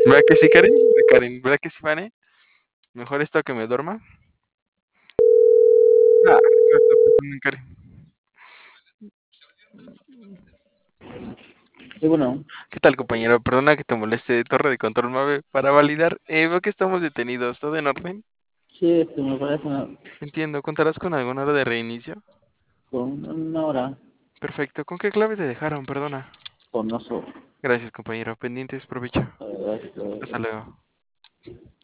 ¿Verdad que sí, Karen? Karen, ¿verdad que sí, Vane? Mejor esto a que me duerma. Ah, ¿qué está pensando en Karen? Sí, bueno, ¿Qué tal, compañero? Perdona que te moleste, Torre de Control Mave. Para validar, veo que estamos detenidos. ¿Todo en orden? sí, me parece Entiendo. ¿Contarás con alguna hora de reinicio? con una hora, Perfecto. ¿Con qué clave te dejaron? Perdona. con no so, Gracias, compañero. Pendientes, provecho. eh, Hasta luego.